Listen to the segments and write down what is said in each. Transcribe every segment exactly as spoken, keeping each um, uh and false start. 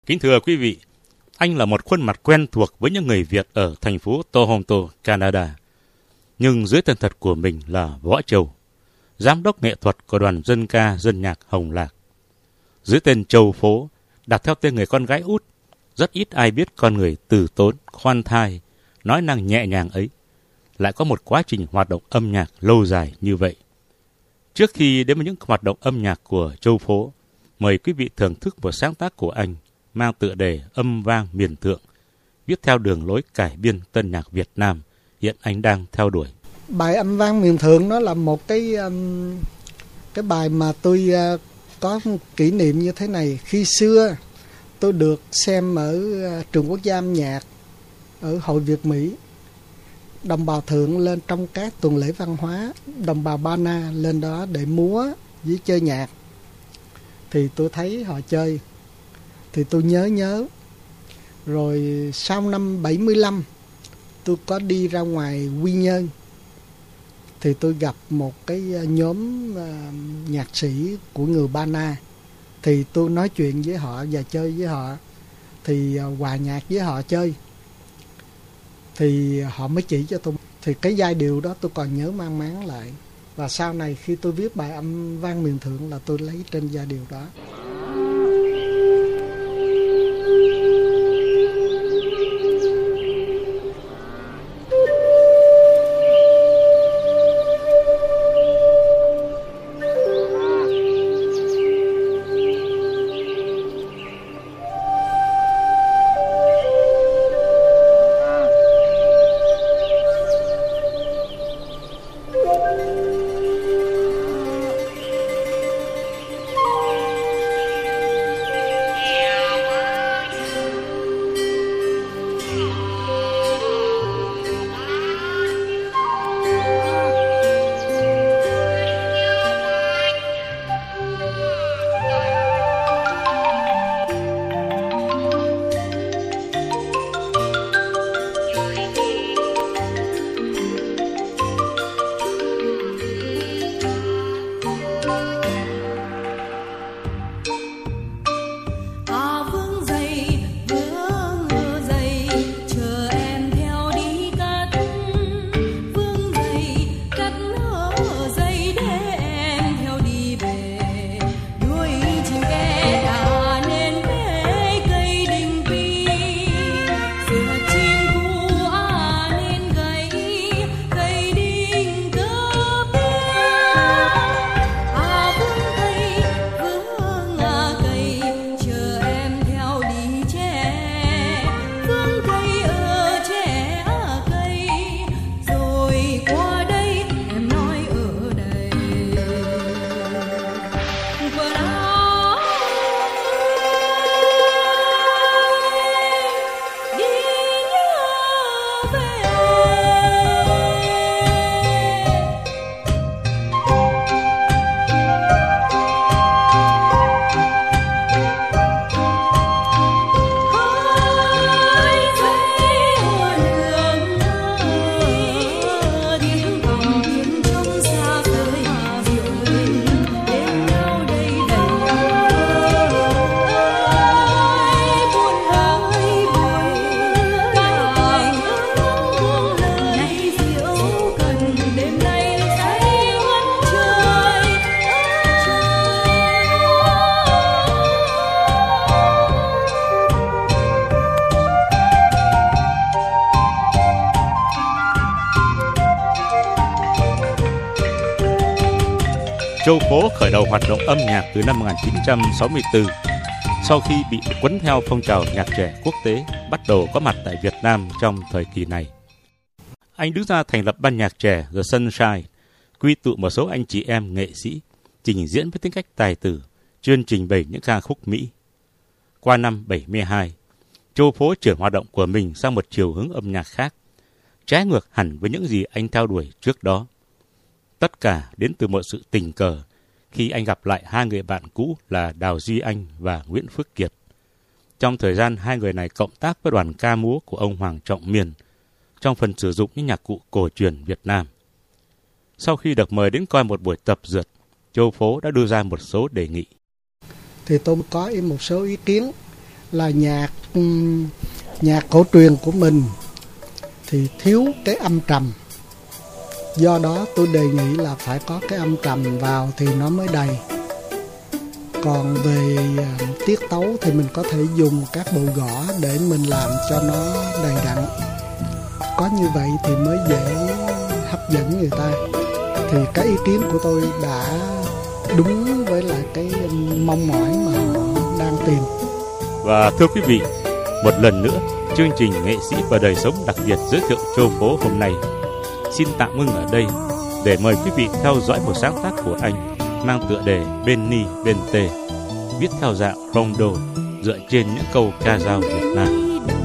Kính thưa quý vị, anh là một khuôn mặt quen thuộc với những người Việt ở thành phố Toronto, Canada. Nhưng dưới tên thật của mình là Võ Châu, giám đốc nghệ thuật của đoàn dân ca dân nhạc Hồng Lạc. Dưới tên Châu Phố, đặt theo tên người con gái út, rất ít ai biết con người từ tốn, khoan thai, nói năng nhẹ nhàng ấy lại có một quá trình hoạt động âm nhạc lâu dài như vậy. Trước khi đến với những hoạt động âm nhạc của Châu Phố, mời quý vị thưởng thức một sáng tác của anh mang tựa đề Âm vang miền thượng, viết theo đường lối cải biên tân nhạc Việt Nam hiện anh đang theo đuổi. Bài Âm vang miền thượng nó là một cái um, cái bài mà tôi uh, có kỷ niệm như thế này. Khi xưa tôi được xem ở uh, trường quốc gia âm nhạc ở Hội Việt Mỹ, đồng bào thượng lên trong các tuần lễ văn hóa, đồng bào Ba Na lên đó để múa với chơi nhạc. Thì tôi thấy họ chơi thì tôi nhớ nhớ. Rồi sau năm bảy mươi lăm tôi có đi ra ngoài Quy Nhơn, thì tôi gặp một cái nhóm uh, nhạc sĩ của người Ba Na. Thì tôi nói chuyện với họ và chơi với họ, thì uh, hòa nhạc với họ chơi, thì họ mới chỉ cho tôi. Thì cái giai điệu đó tôi còn nhớ mang máng lại. Và sau này khi tôi viết bài Âm vang miền thượng là tôi lấy trên giai điệu đó. Châu Phố khởi đầu hoạt động âm nhạc từ năm một nghìn chín trăm sáu mươi tư, sau khi bị quấn theo phong trào nhạc trẻ quốc tế bắt đầu có mặt tại Việt Nam trong thời kỳ này. Anh đứng ra thành lập ban nhạc trẻ The Sunshine, quy tụ một số anh chị em nghệ sĩ, trình diễn với tính cách tài tử, chuyên trình bày những ca khúc Mỹ. Qua năm bảy mươi hai, Châu Phố chuyển hoạt động của mình sang một chiều hướng âm nhạc khác, trái ngược hẳn với những gì anh theo đuổi trước đó. Tất cả đến từ một sự tình cờ khi anh gặp lại hai người bạn cũ là Đào Duy Anh và Nguyễn Phước Kiệt. Trong thời gian hai người này cộng tác với đoàn ca múa của ông Hoàng Trọng Miên trong phần sử dụng những nhạc cụ cổ truyền Việt Nam. Sau khi được mời đến coi một buổi tập dượt, Châu Phố đã đưa ra một số đề nghị. Thì tôi có một số ý kiến là nhạc nhạc cổ truyền của mình thì thiếu cái âm trầm. Do đó tôi đề nghị là phải có cái âm trầm vào thì nó mới đầy. Còn về tiết tấu thì mình có thể dùng các bộ gõ để mình làm cho nó đầy đặn. Có như vậy thì mới dễ hấp dẫn người ta. Thì cái ý kiến của tôi đã đúng với lại cái mong mỏi mà họ đang tìm. Và thưa quý vị, một lần nữa, chương trình Nghệ sĩ và đời sống đặc biệt giới thiệu Châu Phố hôm nay xin tạm ngưng ở đây để mời quý vị theo dõi một sáng tác của anh mang tựa đề Bên Ni Bên Tê, viết theo dạng rondo dựa trên những câu ca dao Việt Nam.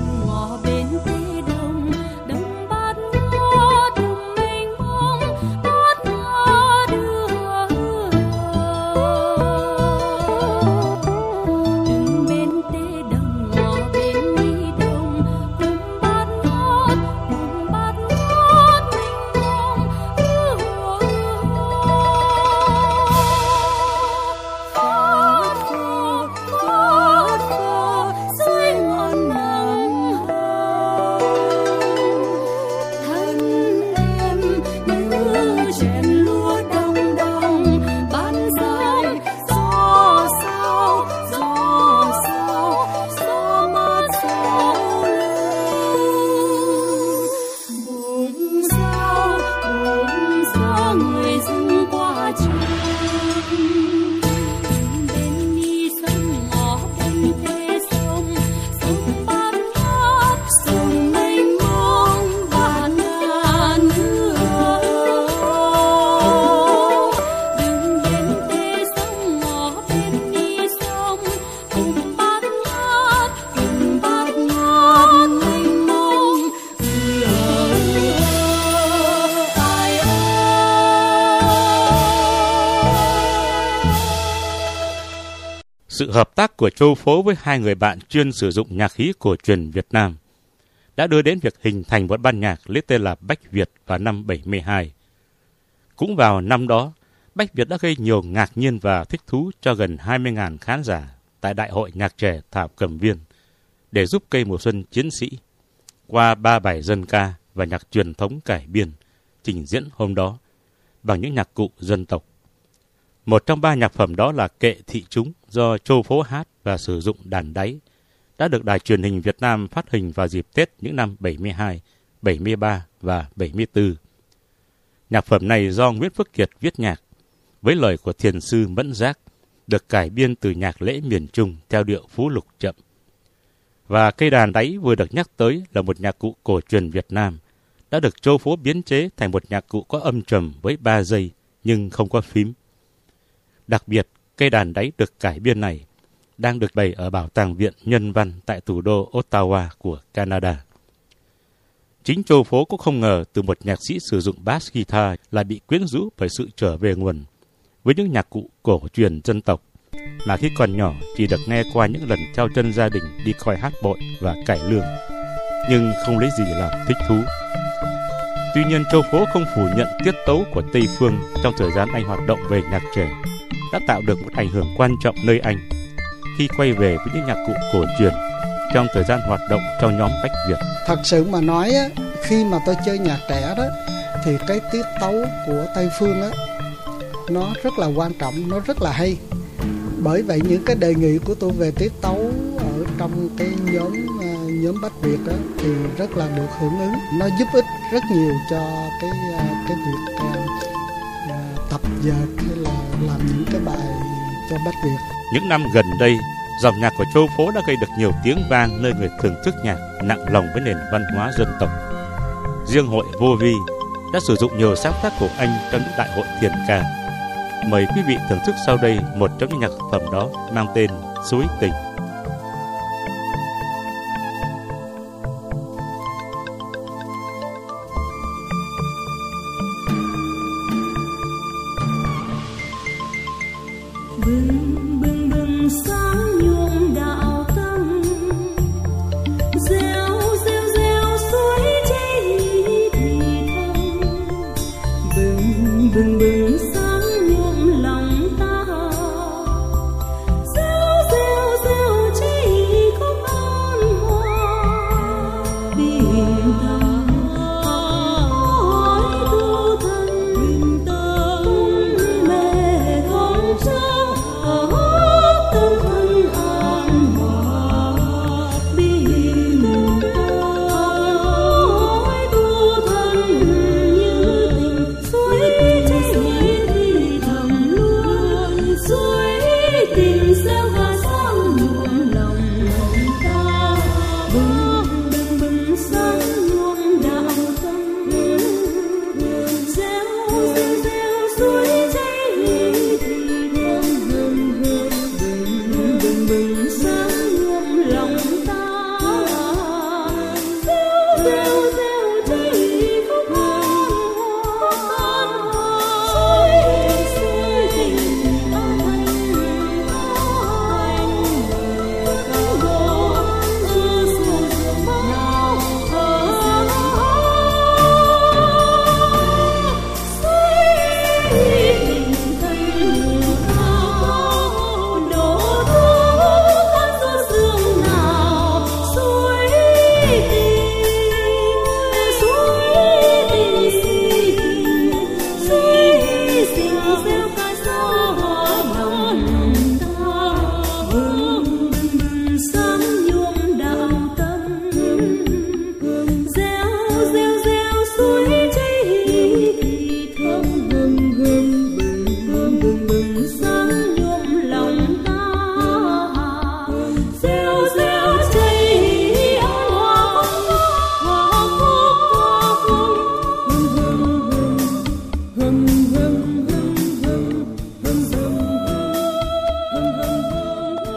Sự hợp tác của Châu Phố với hai người bạn chuyên sử dụng nhạc khí cổ truyền Việt Nam đã đưa đến việc hình thành một ban nhạc lấy tên là Bách Việt vào năm bảy mươi hai. Cũng vào năm đó, Bách Việt đã gây nhiều ngạc nhiên và thích thú cho gần hai mươi nghìn khán giả tại Đại hội Nhạc trẻ Thảo Cầm Viên để giúp Cây Mùa Xuân Chiến Sĩ qua ba bài dân ca và nhạc truyền thống cải biên trình diễn hôm đó bằng những nhạc cụ dân tộc. Một trong ba nhạc phẩm đó là Kệ Thị Chúng do Châu Phố hát và sử dụng đàn đáy, đã được Đài Truyền hình Việt Nam phát hình vào dịp Tết những năm bảy mươi hai, bảy mươi ba và bảy mươi tư. Nhạc phẩm này do Nguyễn Phước Kiệt viết nhạc, với lời của thiền sư Mẫn Giác, được cải biên từ nhạc lễ miền Trung theo điệu phú lục chậm. Và cây đàn đáy vừa được nhắc tới là một nhạc cụ cổ truyền Việt Nam, đã được Châu Phố biến chế thành một nhạc cụ có âm trầm với ba dây nhưng không có phím. Đặc biệt, cây đàn đáy được cải biên này đang được bày ở Bảo tàng Viện Nhân văn tại thủ đô Ottawa của Canada. Chính Châu Phố cũng không ngờ từ một nhạc sĩ sử dụng bass guitar lại bị quyến rũ bởi sự trở về nguồn với những nhạc cụ cổ truyền dân tộc mà khi còn nhỏ chỉ được nghe qua những lần theo chân gia đình đi coi hát bội và cải lương, nhưng không lấy gì làm thích thú. Tuy nhiên, Châu Phố không phủ nhận tiết tấu của Tây Phương trong thời gian anh hoạt động về nhạc trẻ đã tạo được một ảnh hưởng quan trọng nơi anh khi quay về với những nhạc cụ cổ truyền trong thời gian hoạt động trong nhóm Bách Việt. Thật sự mà nói á, khi mà tôi chơi nhạc trẻ đó thì cái tiết tấu của Tây Phương á nó rất là quan trọng, nó rất là hay. Bởi vậy những cái đề nghị của tôi về tiết tấu ở trong cái nhóm nhóm Bách Việt đó thì rất là được hưởng ứng. Nó giúp ích rất nhiều cho cái cái việc uh, tập dượt hay là làm những cái bài cho Bách Việt. Những năm gần đây, dòng nhạc của Châu Phố đã gây được nhiều tiếng vang nơi người thưởng thức nhạc nặng lòng với nền văn hóa dân tộc. Riêng hội Vô Vi đã sử dụng nhiều sáng tác của anh trong những đại hội thiền ca. Mời quý vị thưởng thức sau đây một trong những nhạc phẩm đó mang tên Suối Tình. Bừng bừng bừng sáng nhuộm đạo tâm, reo reo reo suối chảy thì thầm. Bừng bừng bừng sáng nhuộm lòng ta, reo reo reo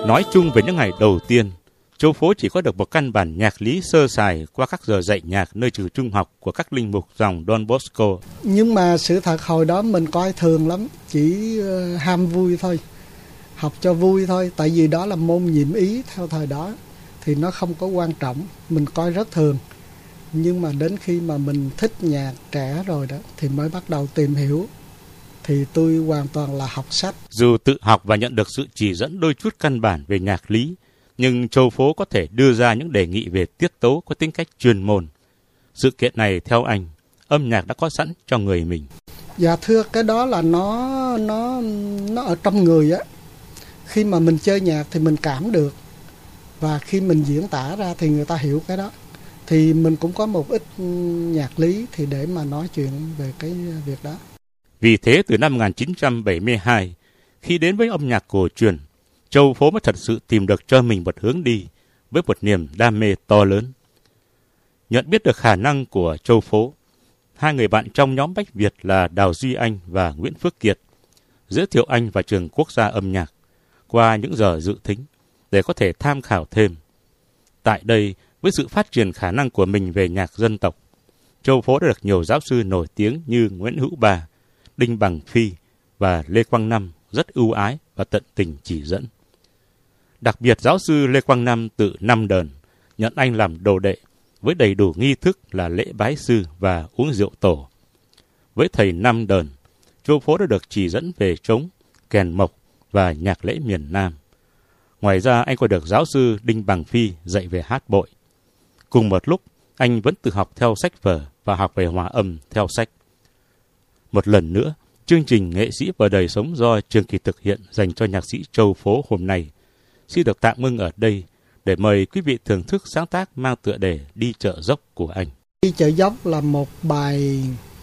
Nói chung về những ngày đầu tiên, Châu Phố chỉ có được một căn bản nhạc lý sơ sài qua các giờ dạy nhạc nơi trường trung học của các linh mục dòng Don Bosco. Nhưng mà sự thật hồi đó mình coi thường lắm, chỉ uh, ham vui thôi, học cho vui thôi, tại vì đó là môn nhiệm ý theo thời đó, thì nó không có quan trọng, mình coi rất thường. Nhưng mà đến khi mà mình thích nhạc trẻ rồi đó thì mới bắt đầu tìm hiểu. Thì tôi hoàn toàn là học sách. Dù tự học và nhận được sự chỉ dẫn đôi chút căn bản về nhạc lý, nhưng Châu Phố có thể đưa ra những đề nghị về tiết tấu có tính cách chuyên môn. Sự kiện này theo anh, âm nhạc đã có sẵn cho người mình. Dạ thưa, cái đó là nó nó nó ở trong người á. Khi mà mình chơi nhạc thì mình cảm được, và khi mình diễn tả ra thì người ta hiểu cái đó. Thì mình cũng có một ít nhạc lý thì để mà nói chuyện về cái việc đó. Vì thế từ năm một nghìn chín trăm bảy mươi hai, khi đến với âm nhạc cổ truyền, Châu Phố mới thật sự tìm được cho mình một hướng đi với một niềm đam mê to lớn. Nhận biết được khả năng của Châu Phố, hai người bạn trong nhóm Bách Việt là Đào Duy Anh và Nguyễn Phước Kiệt giới thiệu anh vào trường quốc gia âm nhạc qua những giờ dự thính để có thể tham khảo thêm. Tại đây, với sự phát triển khả năng của mình về nhạc dân tộc, Châu Phố đã được nhiều giáo sư nổi tiếng như Nguyễn Hữu Ba, Đinh Bằng Phi và Lê Quang Năm rất ưu ái và tận tình chỉ dẫn. Đặc biệt giáo sư Lê Quang Năm tự Năm Đờn nhận anh làm đồ đệ với đầy đủ nghi thức là lễ bái sư và uống rượu tổ. Với thầy Năm Đờn, Châu Phố đã được chỉ dẫn về trống, kèn mộc và nhạc lễ miền Nam. Ngoài ra anh còn được giáo sư Đinh Bằng Phi dạy về hát bội. Cùng một lúc, anh vẫn tự học theo sách vở và học về hòa âm theo sách. Một lần nữa, chương trình Nghệ sĩ và đời sống do Trường Kỳ thực hiện dành cho nhạc sĩ Châu Phố hôm nay xin được tạm ngưng ở đây để mời quý vị thưởng thức sáng tác mang tựa đề Đi Chợ Dốc của anh. Đi Chợ Dốc là một bài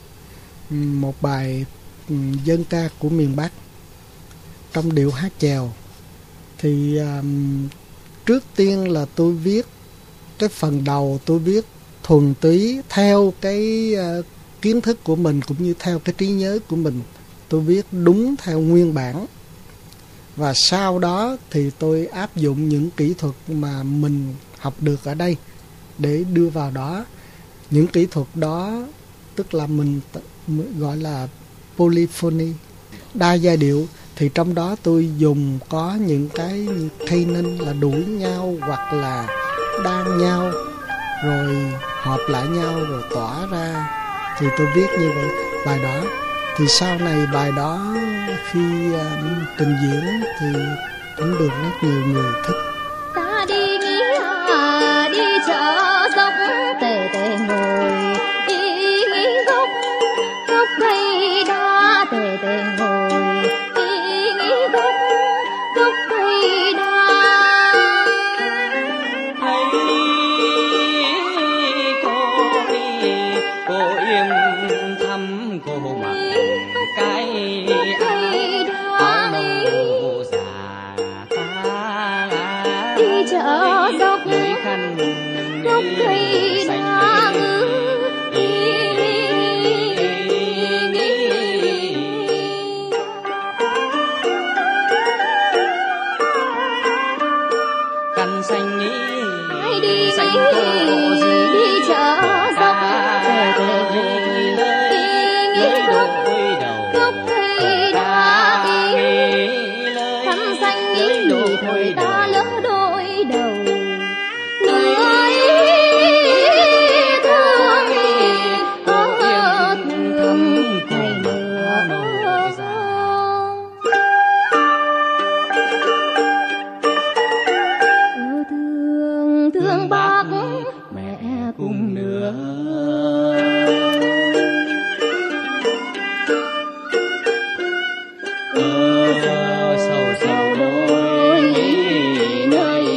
một bài dân ca của miền Bắc trong điệu hát chèo. Thì um, trước tiên là tôi viết cái phần đầu, tôi viết thuần túy theo cái uh, kiến thức của mình cũng như theo cái trí nhớ của mình. Tôi viết đúng theo nguyên bản. Và sau đó thì tôi áp dụng những kỹ thuật mà mình học được ở đây để đưa vào đó. Những kỹ thuật đó tức là mình gọi là polyphony, đa giai điệu. Thì trong đó tôi dùng có những cái canon là đuổi nhau hoặc là đan nhau rồi hợp lại nhau rồi tỏa ra. Thì tôi viết như vậy bài đó. Thì sau này bài đó khi um, trình diễn thì cũng được rất nhiều người thích. Ta đi nghĩa à, đi chợ dốc tề tề ngồi đi nghĩ gốc gốc cây đa tề tề ngồi đi nghĩ gốc gốc cây đa. Thấy cô đi cô yên thăm cô mặc cái áo nâu già ta đi chợ dốc lưỡi khăn gốc cây đa khăn xanh nghĩ ai đi xanh nghĩ đi chợ dốc tề tề ngồi đi nghĩ gốc gốc cây đa khăn xanh nghĩ thời ta lỡ đôi đầu lưỡi thương có thương thầy nữa thương thương bác mẹ cùng nữa. sầu sầu đôi nơi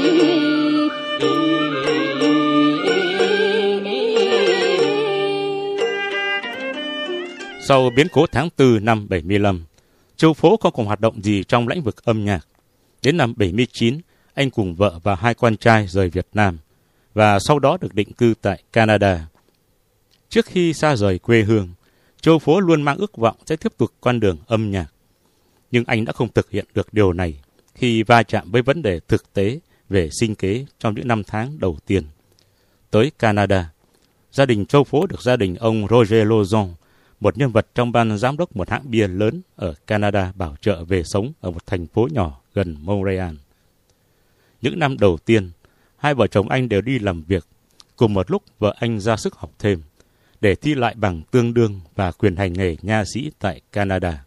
Sau biến cố tháng tư năm bảy mươi lăm, Châu Phố không còn hoạt động gì trong lĩnh vực âm nhạc. Đến năm bảy mươi chín, anh cùng vợ và hai con trai rời Việt Nam và sau đó được định cư tại Canada. Trước khi xa rời quê hương, Châu Phố luôn mang ước vọng sẽ tiếp tục con đường âm nhạc. Nhưng anh đã không thực hiện được điều này khi va chạm với vấn đề thực tế về sinh kế trong những năm tháng đầu tiên. Tới Canada, gia đình Châu Phố được gia đình ông Roger Lauzon, một nhân vật trong ban giám đốc một hãng bia lớn ở Canada, bảo trợ về sống ở một thành phố nhỏ gần Montreal. Những năm đầu tiên, hai vợ chồng anh đều đi làm việc. Cùng một lúc, vợ anh ra sức học thêm để thi lại bằng tương đương và quyền hành nghề nha sĩ tại Canada.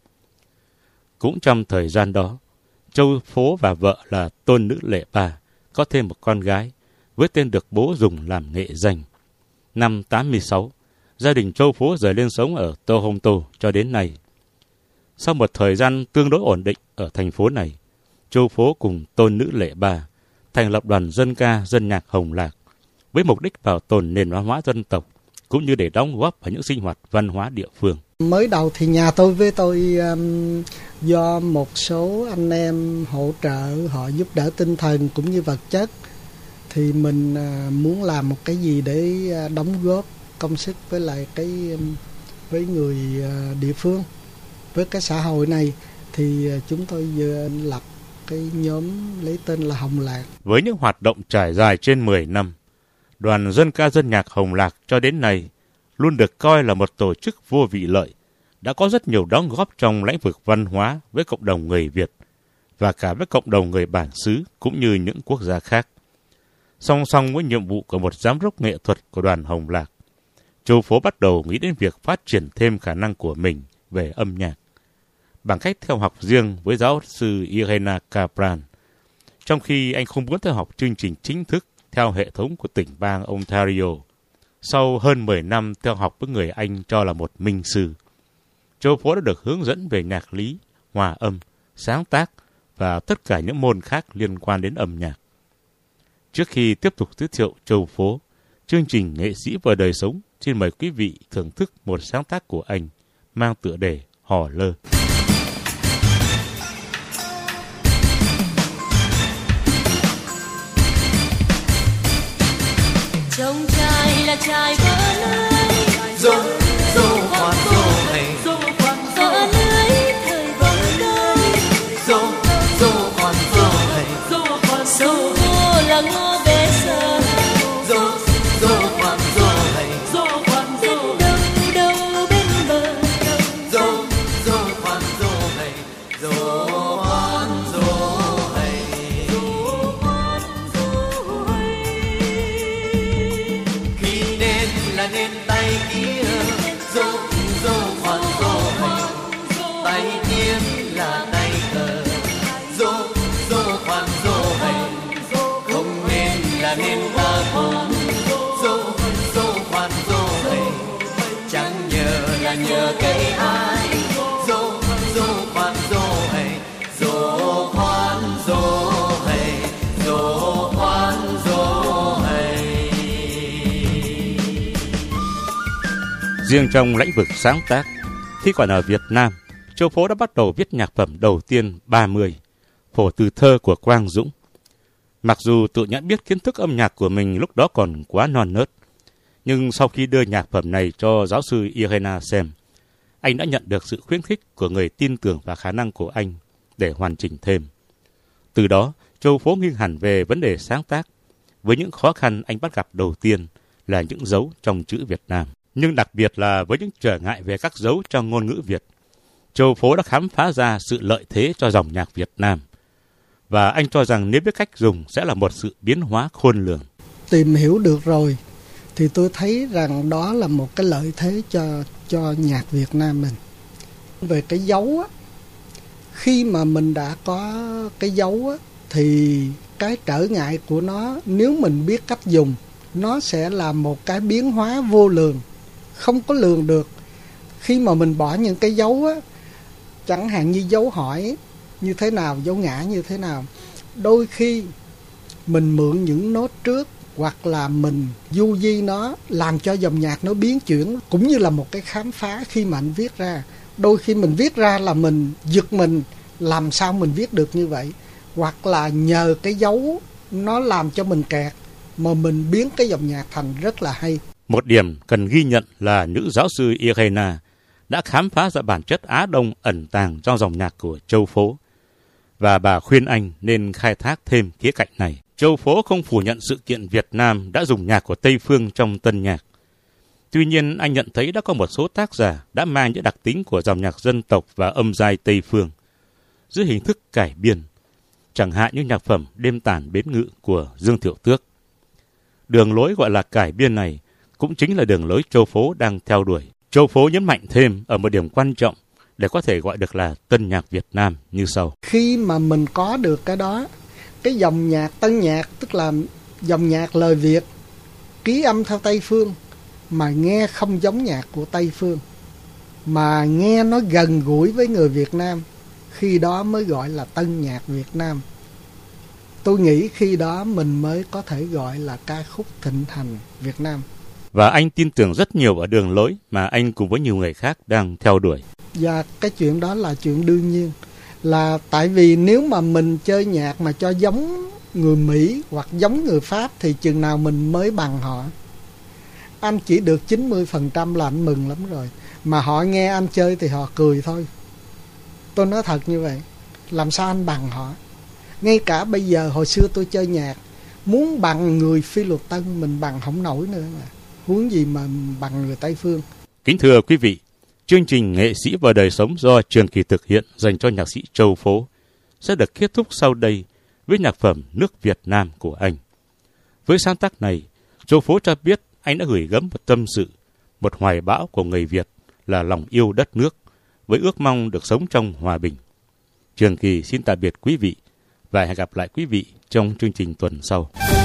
Cũng trong thời gian đó, Châu Phố và vợ là Tôn Nữ Lệ Ba có thêm một con gái với tên được bố dùng làm nghệ danh. Năm tám mươi sáu, gia đình Châu Phố rời lên sống ở Toronto cho đến nay. Sau một thời gian tương đối ổn định ở thành phố này, Châu Phố cùng Tôn Nữ Lệ Ba thành lập đoàn dân ca dân nhạc Hồng Lạc với mục đích bảo tồn nền văn hóa dân tộc cũng như để đóng góp vào những sinh hoạt văn hóa địa phương. Mới đầu thì nhà tôi với tôi um, do một số anh em hỗ trợ, họ giúp đỡ tinh thần cũng như vật chất, thì mình uh, muốn làm một cái gì để uh, đóng góp công sức với lại cái um, với người uh, địa phương, với cái xã hội này, thì uh, chúng tôi vừa lập cái nhóm lấy tên là Hồng Lạc. Với những hoạt động trải dài trên mười năm, đoàn dân ca dân nhạc Hồng Lạc cho đến nay luôn được coi là một tổ chức vô vị lợi, đã có rất nhiều đóng góp trong lĩnh vực văn hóa với cộng đồng người Việt và cả với cộng đồng người bản xứ cũng như những quốc gia khác. Song song với nhiệm vụ của một giám đốc nghệ thuật của đoàn Hồng Lạc, Châu Phố bắt đầu nghĩ đến việc phát triển thêm khả năng của mình về âm nhạc bằng cách theo học riêng với giáo sư Irena Capran, trong khi anh không muốn theo học chương trình chính thức theo hệ thống của tỉnh bang Ontario. Sau hơn mười năm theo học với người anh cho là một minh sư, Châu Phố đã được hướng dẫn về nhạc lý, hòa âm, sáng tác và tất cả những môn khác liên quan đến âm nhạc. Trước khi tiếp tục giới thiệu Châu Phố, chương trình Nghệ sĩ và đời sống xin mời quý vị thưởng thức một sáng tác của anh mang tựa đề Hò Lơ. Trong trai là trai vỡ lưới, dô dô khoan dô hay vỡ lưới thời vỡ lưới, dô dô khoan dô hay sông ngô là ngô bé sơ, dô dô khoan dô hay bên đâu đâu bên bờ, dô dô khoan dô hay dô khoan dô hay khi đến là nên tay kia dô dô khoan dô hay tay kia là tay cờ dô dô khoan dô hay không nên là nên ta không dô dô khoan dô hay chẳng nhờ là nhờ cái ai dô dô khoan dô hay dô khoan dô hay dô khoan dô hay. Riêng trong lĩnh vực sáng tác, khi còn ở Việt Nam, Châu Phố đã bắt đầu viết nhạc phẩm đầu tiên ba mươi, phổ từ thơ của Quang Dũng. Mặc dù tự nhận biết kiến thức âm nhạc của mình lúc đó còn quá non nớt, nhưng sau khi đưa nhạc phẩm này cho giáo sư Irena xem, anh đã nhận được sự khuyến khích của người tin tưởng vào khả năng của anh để hoàn chỉnh thêm. Từ đó, Châu Phố nghiêng hẳn về vấn đề sáng tác, với những khó khăn anh bắt gặp đầu tiên là những dấu trong chữ Việt Nam. Nhưng đặc biệt là với những trở ngại về các dấu trong ngôn ngữ Việt, Châu Phố đã khám phá ra sự lợi thế cho dòng nhạc Việt Nam. Và anh cho rằng nếu biết cách dùng sẽ là một sự biến hóa khôn lường. Tìm hiểu được rồi thì tôi thấy rằng đó là một cái lợi thế cho cho nhạc Việt Nam mình. Về cái dấu á, khi mà mình đã có cái dấu á, thì cái trở ngại của nó nếu mình biết cách dùng, nó sẽ là một cái biến hóa vô lường, không có lường được. Khi mà mình bỏ những cái dấu á, chẳng hạn như dấu hỏi như thế nào, dấu ngã như thế nào, đôi khi mình mượn những nốt trước hoặc là mình du di nó làm cho dòng nhạc nó biến chuyển, cũng như là một cái khám phá khi mà anh viết ra. Đôi khi mình viết ra là mình giật mình, làm sao mình viết được như vậy, hoặc là nhờ cái dấu nó làm cho mình kẹt mà mình biến cái dòng nhạc thành rất là hay. Một điểm cần ghi nhận là nữ giáo sư Irena đã khám phá ra bản chất Á Đông ẩn tàng trong dòng nhạc của Châu Phố. và bà khuyên anh nên khai thác thêm khía cạnh này. Châu Phố không phủ nhận sự kiện Việt Nam đã dùng nhạc của Tây phương trong tân nhạc. Tuy nhiên, anh nhận thấy đã có một số tác giả đã mang những đặc tính của dòng nhạc dân tộc và âm giai Tây phương dưới hình thức cải biên, chẳng hạn như nhạc phẩm Đêm Tàn Bến Ngự của Dương Thiệu Tước. Đường lối gọi là cải biên này cũng chính là đường lối Châu Phố đang theo đuổi. Châu Phố nhấn mạnh thêm ở một điểm quan trọng để có thể gọi được là tân nhạc Việt Nam như sau. Khi mà mình có được cái đó, cái dòng nhạc tân nhạc, tức là dòng nhạc lời Việt, ký âm theo Tây phương, mà nghe không giống nhạc của Tây phương, mà nghe nó gần gũi với người Việt Nam, khi đó mới gọi là tân nhạc Việt Nam. Tôi nghĩ khi đó mình mới có thể gọi là ca khúc thịnh hành Việt Nam. Và anh tin tưởng rất nhiều ở đường lối mà anh cùng với nhiều người khác đang theo đuổi. Và cái chuyện đó là chuyện đương nhiên. Là tại vì nếu mà mình chơi nhạc mà cho giống người Mỹ hoặc giống người Pháp thì chừng nào mình mới bằng họ. Anh chỉ được chín mươi phần trăm là anh mừng lắm rồi. Mà họ nghe anh chơi thì họ cười thôi. Tôi nói thật như vậy. Làm sao anh bằng họ? Ngay cả bây giờ hồi xưa tôi chơi nhạc, muốn bằng người Phi Luật Tân mình bằng không nổi nữa mà. Huống gì mà bằng người Tây phương. Kính thưa quý vị, chương trình Nghệ sĩ và đời sống do Trường Kỳ thực hiện dành cho nhạc sĩ Châu Phố sẽ được kết thúc sau đây với nhạc phẩm Nước Việt Nam của anh. Với sáng tác này, Châu Phố cho biết anh đã gửi gắm một tâm sự, một hoài bão của người Việt là lòng yêu đất nước, với ước mong được sống trong hòa bình. Trường Kỳ xin tạm biệt quý vị và hẹn gặp lại quý vị trong chương trình tuần sau.